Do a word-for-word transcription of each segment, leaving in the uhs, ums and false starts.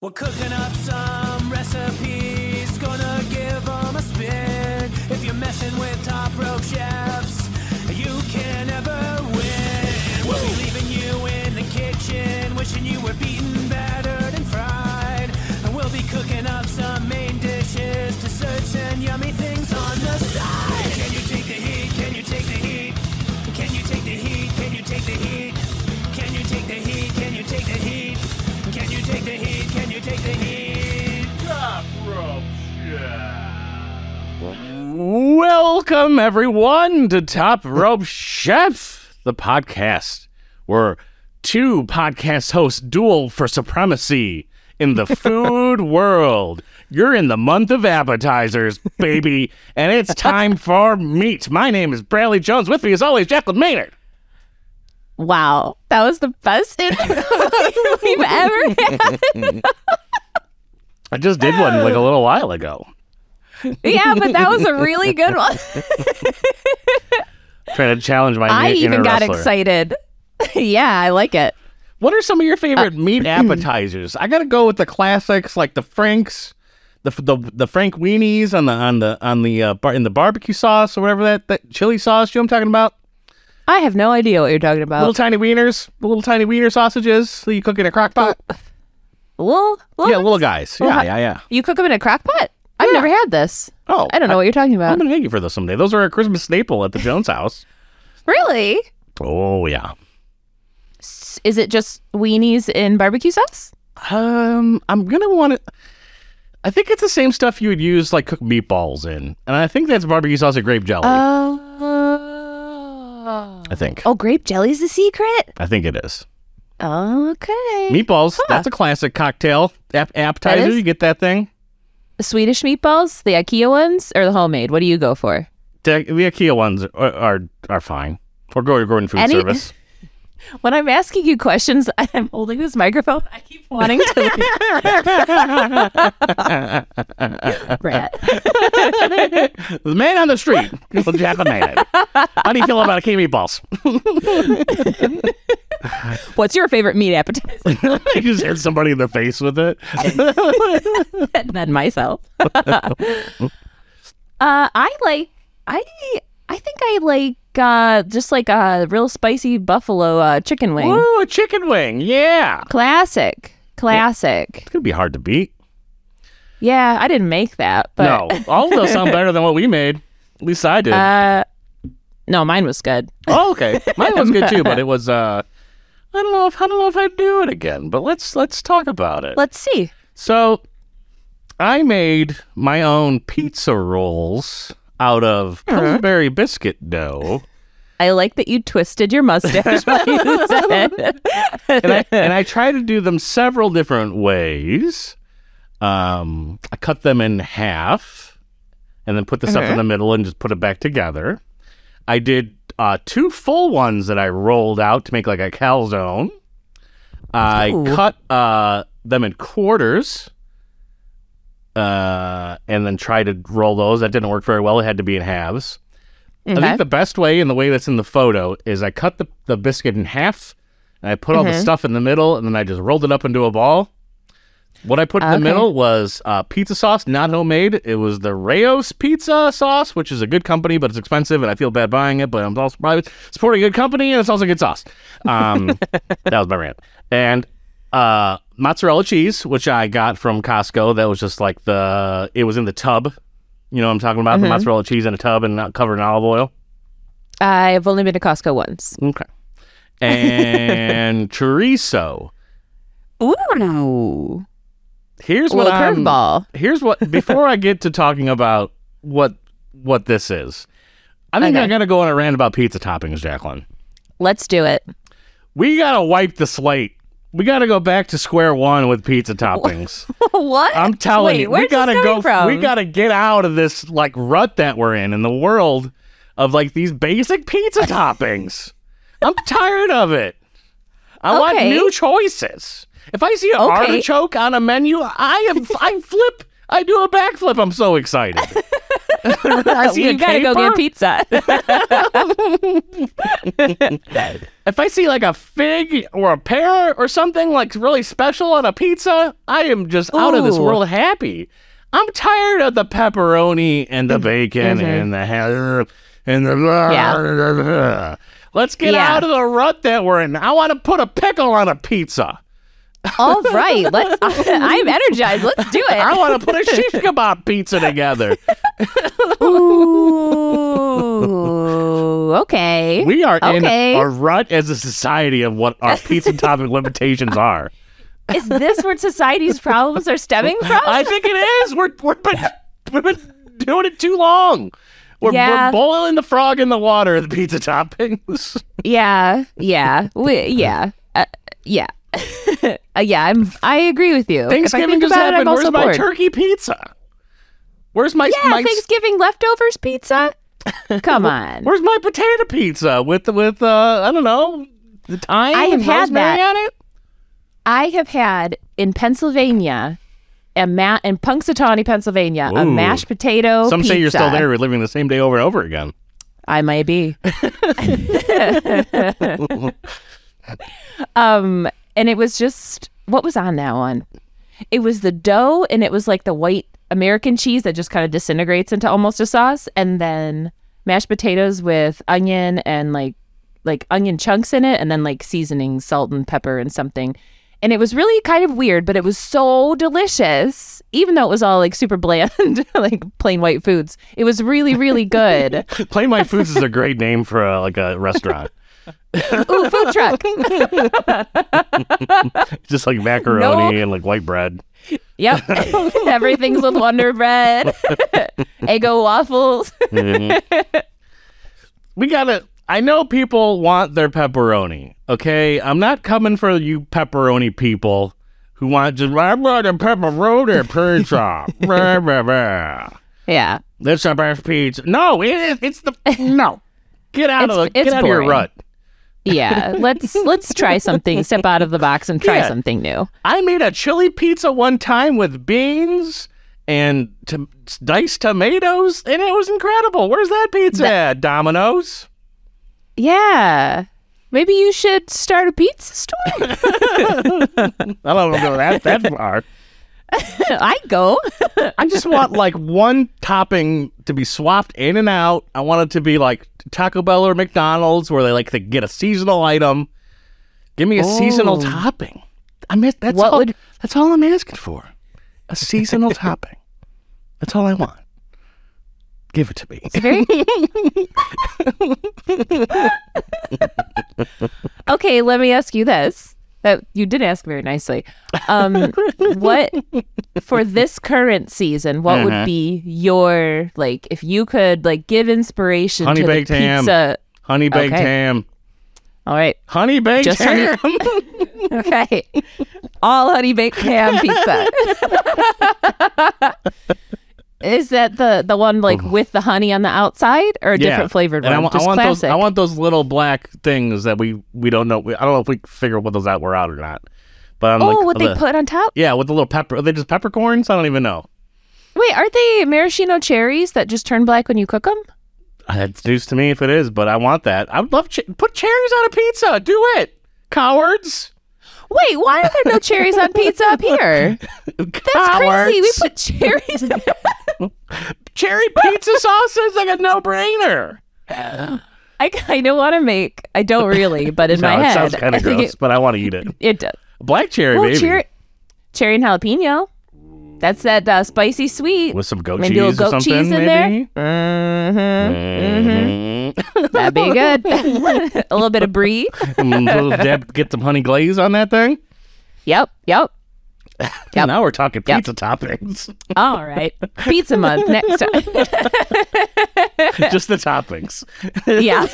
We're cooking up some recipes, gonna give them a spin. If you're messing with Top Rope Chefs, you can never win. We'll be leaving you in the kitchen, wishing you were beaten, battered, and fried. And we'll be cooking up some main dishes, desserts, and yummy things on the side. Can you take the heat? Can you take the heat? Can you take the heat? Can you take the heat? Can you take the heat? Can you take the heat? Can you take the heat? Can you take the heat? Top Rope Chef. Welcome, everyone, to Top Rope Chef, the podcast where two podcast hosts duel for supremacy in the food world. You're in the month of appetizers, baby, and it's time for meat. My name is Bradley Jones. With me, as always, Jacqueline Maynard. Wow, that was the best intro we've ever had. I just did one like a little while ago. Yeah, but that was a really good one. Trying to challenge my I inner even got wrestler. excited. Yeah, I like it. What are some of your favorite meat appetizers? I gotta go with the classics, like the Franks, the the the Frank weenies on the on the on the uh, bar, in the barbecue sauce or whatever that that chili sauce. You know what I'm talking about? I have no idea what you're talking about. Little tiny wieners, little tiny wiener sausages that you cook in a crock pot. Little, little Yeah, little guys. Well, Yeah, how- yeah, yeah. You cook them in a crock pot? I've Yeah. never had this. Oh, I don't know what you're talking I'm about. gonna thank you for this someday. Those are a Christmas staple at the Jones house. Really? Oh yeah. S- Is it just weenies in barbecue sauce? Um, I'm gonna want to. I think it's the same stuff you would use like cook meatballs in, and I think that's barbecue sauce and grape jelly. Oh. I think. Oh, grape jelly's the secret? I think it is. Okay. Meatballs. Huh. That's a classic cocktail ap- appetizer. That is? You get that thing. The Swedish meatballs, the IKEA ones, or the homemade? What do you go for? The, the IKEA ones are, are are fine. Or go to Gordon Food Any- Service. When I'm asking you questions, I'm holding this microphone. I keep wanting to. Brett. The man on the street. Jacqueline Maynard. How do you feel about IKEA meatballs? What's your favorite meat appetizer? I just hit somebody in the face with it. And then myself. uh, I like. I. I think I like uh, just like a real spicy buffalo uh, chicken wing. Ooh, a chicken wing. Yeah. Classic. Classic. It's going to be hard to beat. Yeah, I didn't make that, but No. All of those sound better than what we made. At least I did. uh, no, mine was good. Oh, okay. Mine was good too, but it was uh I don't know if I don't know if I'd do it again, but let's let's talk about it. Let's see. So I made my own pizza rolls out of Pillsbury biscuit dough. I like that you twisted your mustache while you said it. And I and I tried to do them several different ways. Um I cut them in half and then put the stuff in the middle and just put it back together. I did uh, two full ones that I rolled out to make like a calzone. I Ooh. cut uh, them in quarters uh, and then tried to roll those. That didn't work very well. It had to be in halves. I Okay. think the best way, and the way that's in the photo, is I cut the, the biscuit in half and I put all the stuff in the middle and then I just rolled it up into a ball. What I put in the Okay. middle was uh, pizza sauce, not homemade. It was the Rayos pizza sauce, which is a good company, but it's expensive, and I feel bad buying it. But I'm also probably supporting a good company, and it's also good sauce. Um, that was my rant. And uh, mozzarella cheese, which I got from Costco. That was just like the. It was in the tub. You know what I'm talking about? The mozzarella cheese in a tub and not covered in olive oil. I've only been to Costco once. Okay. And chorizo. Ooh. Here's A what little I'm. curveball. Here's what. Before I get to talking about what what this is, I think Okay. I'm gonna go on a rant about pizza toppings, Jacqueline. Let's do it. We gotta wipe the slate. We gotta go back to square one with pizza toppings. What? I'm telling Wait, you, where's we gotta this go. coming from? We gotta get out of this like rut that we're in in the world of like these basic pizza toppings. I'm tired of it. I want Okay. new choices. If I see an Okay. artichoke on a menu, I am I flip. I do a backflip. I'm so excited. I see a You gotta go caper? get pizza. If I see like a fig or a pear or something like really special on a pizza, I am just out of this Ooh. world happy. I'm tired of the pepperoni and the bacon and the ha- and the Yeah. Let's get Yeah. out of the rut that we're in. I want to put a pickle on a pizza. All right, let's. I'm energized. Let's do I it. want to put a shish kebab pizza together. Ooh, okay. We are Okay. in a rut as a society of what our pizza topping limitations are. Is this where society's problems are stemming from? I think it is. We're we're been, we've been doing it too long. We're, Yeah. we're boiling the frog in the water. The pizza toppings. Yeah, yeah, we, yeah, uh, yeah, uh, yeah. I'm. I agree with you. If I Thanksgiving think just about it, happened. I'm Where's also my bored. turkey pizza? Where's my, Yeah, my Thanksgiving leftovers pizza. Come on. Where's my potato pizza with with uh I don't know the thyme I have and had rosemary that. on it? I have had in Pennsylvania, a ma- in Punxsutawney, Pennsylvania, a Ooh. mashed potato. Some say you're still pizza. there, reliving the same day over and over again. I may be. um, and it was just what was on that one? It was the dough, and it was like the white American cheese that just kind of disintegrates into almost a sauce, and then mashed potatoes with onion and like like onion chunks in it, and then like seasoning, salt and pepper and something. And it was really kind of weird, but it was so delicious, even though it was all like super bland, like plain white foods. It was really, really good. Plain White Foods is a great name for a, like a restaurant. Ooh, food truck. Just like macaroni No. and like white bread. Yep. Everything's with Wonder Bread, Eggo waffles. We gotta. I know people want their pepperoni. Okay, I'm not coming for you pepperoni people who want just I want a pepperoni pizza. Blah, blah, blah. Yeah. That's the best pizza. No, it is. It's the no. Get out It's- of the, it's get out boring. of your rut. Yeah. Let's let's try something. Step out of the box and try Yeah. something new. I made a chili pizza one time with beans and to- diced tomatoes, and it was incredible. Where's that pizza at? Domino's? Yeah. Maybe you should start a pizza store. I don't know that that far. I go. I just want like one topping to be swapped in and out. I want it to be like Taco Bell or McDonald's, where they like to get a seasonal item. Give me a seasonal Oh. topping. I mean, that's What all. would- That's all I'm asking for. A seasonal topping. That's all I want. Give it to me. Very... Okay, let me ask you this. That you did ask very nicely. Um, what for this current season? What Uh-huh. would be your like if you could like give inspiration Honey to baked the ham. pizza? Honey baked Okay. ham. All right, Honey baked Just honey- ham. okay, all honey baked ham pizza. Is that the the one like with the honey on the outside, or a different flavored And one? I, wa- I Just want those. classic. I want those little black things that we we don't know. We, I don't know if we figure what those out were out or not. But I'm oh, like, what they the- put on top? Yeah, with the little pepper. Are they just peppercorns? I don't even know. Wait, aren't they maraschino cherries that just turn black when you cook them? That's news to me if it is, but I want that. I would love ch- put cherries on a pizza. Do it, cowards. Wait, why are there no cherries on pizza up here? That's cowards. crazy. We put cherries. Cherry pizza sauce is like a no-brainer. I kind of want to make. I don't really, but in No, my it head, sounds kind I of think gross, it, but I want to eat it. it does. Black cherry, Well, baby, cherry, cherry and jalapeno. That's that uh, spicy sweet. with some goat Maybe a cheese little or goat something. cheese in maybe. there. Mm-hmm. Mhm. That'd be good. A little bit of brie. Mm, little dab- get some honey glaze on that thing. Yep, yep. Yep. Now we're talking Yep. pizza toppings. All right. Pizza month next time. Just the toppings. Yeah.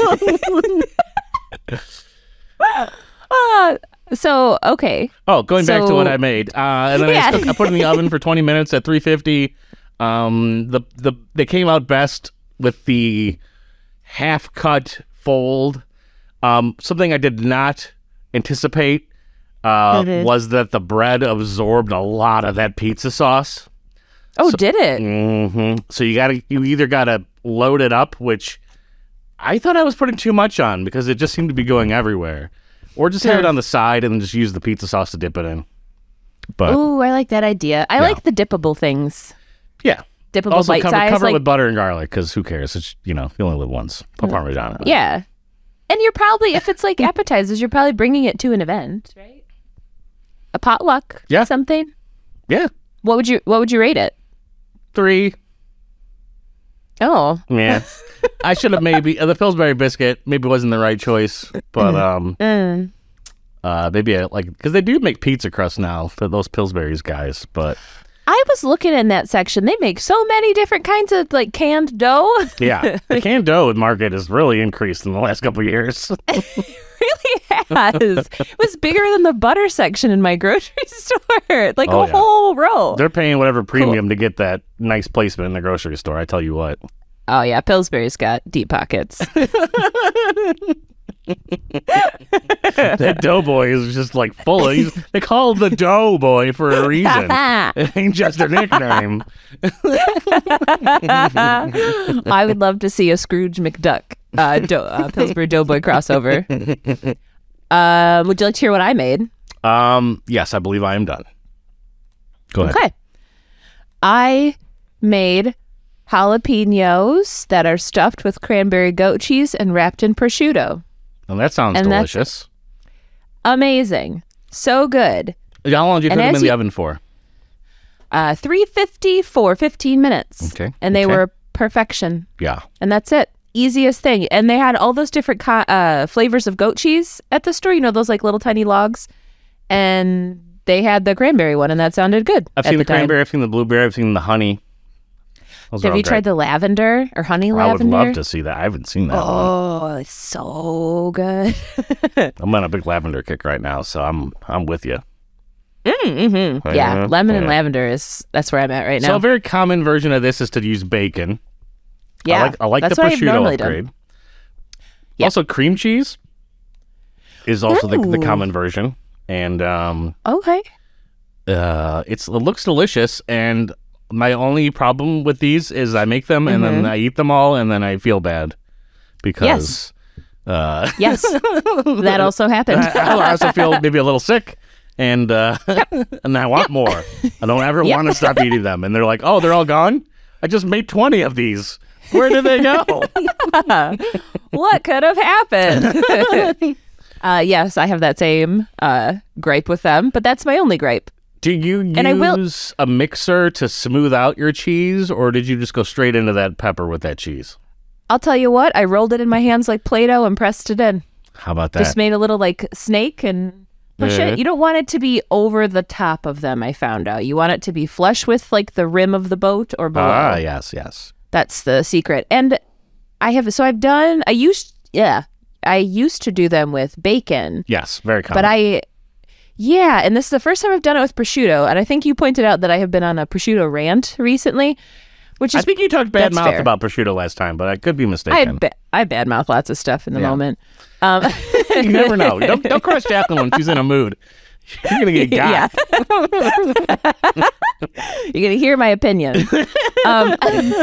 uh, so, okay. Oh, going back to So- what I made, uh, and then Yeah. I, cook, I put it in the oven for twenty minutes at three fifty. Um, the the they came out best with the half cut fold. Um, something I did not anticipate uh, Mhm. was that the bread absorbed a lot of that pizza sauce. Oh, did it? hmm So you gotta, you either gotta load it up, which I thought I was putting too much on because it just seemed to be going everywhere, or just have it on the side and then just use the pizza sauce to dip it in. But Ooh, I like that idea. I Yeah. like the dippable things. yeah, Dippable also bite cover, size. cover like, it with butter and garlic because who cares? It's, you know, you only live once. Put Parmesan on it. yeah. And you're probably, if it's like appetizers, you're probably bringing it to an event, right? A potluck. Yeah. Something. Yeah, What would you What would you rate it? three. Oh. Yeah, I should have maybe uh, the Pillsbury biscuit maybe wasn't the right choice, but um, Mm. uh, maybe I, like because they do make pizza crust now for those Pillsbury's guys, but I was looking in that section. They make so many different kinds of like canned dough. yeah, the canned dough market has really increased in the last couple of years. Really has. It was bigger than the butter section in my grocery store. Like Oh, a yeah. whole row. They're paying whatever premium to get that nice placement in the grocery store. I tell you what. Oh yeah, Pillsbury's got deep pockets. That doughboy is just like full of. He's, they call him the doughboy for a reason. It ain't just a nickname. I would love to see a Scrooge McDuck uh, do- uh, Pillsbury Doughboy crossover. Uh, would you like to hear what I made? Um. Yes, I believe I am done. Go ahead. Okay. I made jalapenos that are stuffed with cranberry goat cheese and wrapped in prosciutto. And that sounds And that's- delicious. Amazing. So good. How long did you And put them as in the you- oven for? Uh, three fifty for fifteen minutes. Okay, And they okay. were perfection. Yeah. And that's it. Easiest thing. And they had all those different co- uh, flavors of goat cheese at the store. You know, those like little tiny logs. And they had the cranberry one, and that sounded good. I've at seen the, time. cranberry. I've seen the blueberry. I've seen the honey. Those are Have all you great. tried the lavender or honey I would lavender? love to see that. I haven't seen that one. Oh, it's so good. I'm on a big lavender kick right now, so I'm I'm with you. mm-hmm. Yeah, Yeah, lemon and yeah. lavender is that's where I'm at right So now. a very common version of this is to use bacon. yeah, I like, I like that's the what I've prosciutto normally upgrade. done. Yep. Also, cream cheese is also the, the Ooh. common version, and um, Okay. uh, it's it looks delicious. And my only problem with these is I make them and then I eat them all, and then I feel bad because uh, Yes, that also happened. I, I also feel maybe a little sick. And uh, and I want more. I don't ever Yep. want to stop eating them. And they're like, oh, they're all gone? I just made twenty of these. Where did they go? What could have happened? uh, yes, I have that same uh, gripe with them, but that's my only gripe. Do you And I will- use a mixer to smooth out your cheese, or did you just go straight into that pepper with that cheese? I'll tell you what, I rolled it in my hands like Play-Doh and pressed it in. How about that? Just made a little like snake and push Yeah. it. You don't want it to be over the top of them, I found out. You want it to be flush with like the rim of the boat or below. ah, yes, yes. That's the secret. And I have, so I've done, I used, yeah, I used to do them with bacon, Yes, very common. but I, yeah, and this is the first time I've done it with prosciutto. And I think you pointed out that I have been on a prosciutto rant recently, which I is, think you talked bad that's mouth fair. about prosciutto last time, but I could be I, mistaken. ba- I badmouth lots of stuff in the Yeah. moment. Um, You never know. Don't, don't crush Jacqueline when she's in a mood. You're going to get got. Yeah. You're going to hear my opinion. Um,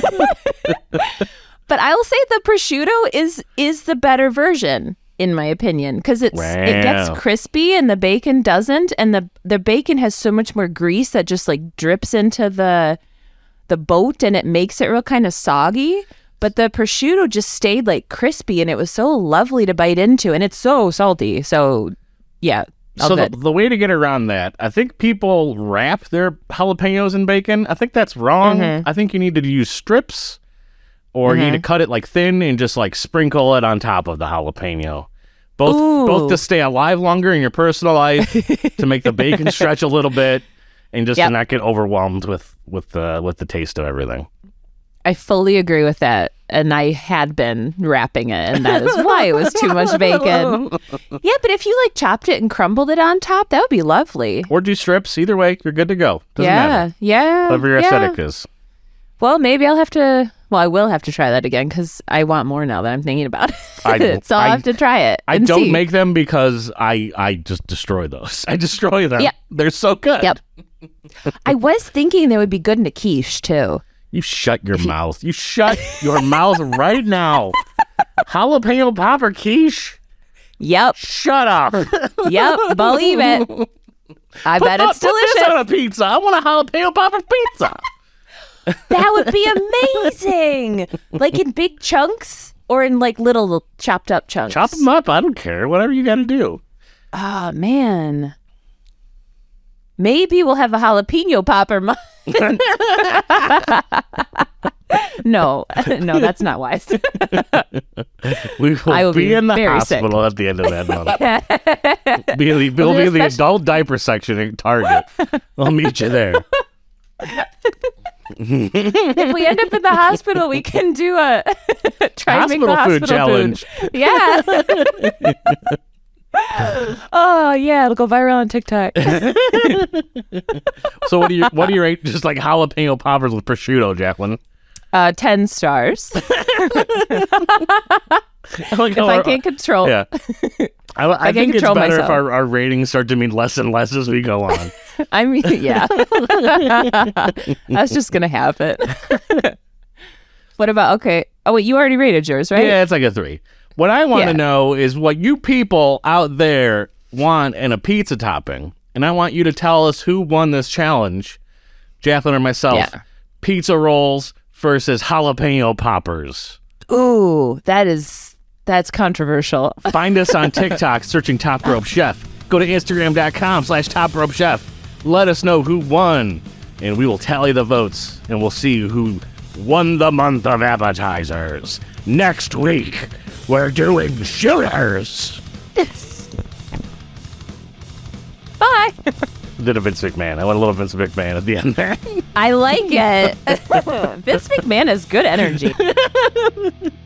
but I will say the prosciutto is is the better version in my opinion because it's it gets Wow. crispy and the bacon doesn't, and the the bacon has so much more grease that just like drips into the the boat and it makes it real kind of soggy. But the prosciutto just stayed like crispy and it was so lovely to bite into, and it's so salty. So yeah. all So the, good. the way to get around that, I think people wrap their jalapenos in bacon. I think that's wrong. Mm-hmm. I think you need to use strips, or you need to cut it like thin and just like sprinkle it on top of the jalapeno. Both Ooh. both to stay alive longer in your personal life, to make the bacon stretch a little bit, and just Yep. to not get overwhelmed with with the with the taste of everything. I fully agree with that. And I had been wrapping it, and that is why it was too much bacon. Yeah, but if you like chopped it and crumbled it on top, that would be lovely. Or do strips. Either way, you're good to go. Doesn't yeah, matter. yeah. Whatever your yeah. aesthetic is. Well, maybe I'll have to. Well, I will have to try that again because I want more now that I'm thinking about it. I- so I'll I- have to try it. I and don't see. make them because I I just destroy those. I destroy them. Yep. They're so good. Yep. I was thinking they would be good in a quiche too. You shut your mouth. You shut your mouth right now. Jalapeno popper quiche? Yep. Shut up. Yep. Believe it. I bet Put- it's put this delicious. on a pizza. I want a jalapeno popper pizza. That would be amazing. Like in big chunks or in like little chopped up chunks. Chop them up. I don't care. Whatever you got to do. Oh, man. Maybe we'll have a jalapeno popper. Mo- no, no, that's not wise. We will, I will be, be in the very sick. hospital at the end of that month. be in the, we'll be in the especially- adult diaper section at Target. I'll meet you there. If we end up in the hospital, we can do a try and make the Hospital food hospital challenge. food. Yeah. Oh yeah, it'll go viral on TikTok. So what do you what do you rate just like jalapeno poppers with prosciutto, Jacqueline? Uh, ten stars. I like If how I our- can't control. Yeah. I, I, I can't think it's control better if myself. our, our ratings start to mean less and less as we go on. I mean, yeah. That's just gonna happen. What about okay? Oh wait, you already rated yours, right? Yeah, it's like a three. What I want to Yeah. know is what you people out there want in a pizza topping. And I want you to tell us who won this challenge, Jacqueline or myself. Yeah. Pizza rolls versus jalapeno poppers. Ooh, that is that's controversial. Find us on TikTok searching Top Rope Chef. Go to Instagram.com slash Top Rope Chef. Let us know who won. And we will tally the votes. And we'll see who won the month of appetizers. Next week, we're doing shooters. Bye. Did a Vince McMahon. I went a little Vince McMahon at the end there. I like it. Vince McMahon has good energy.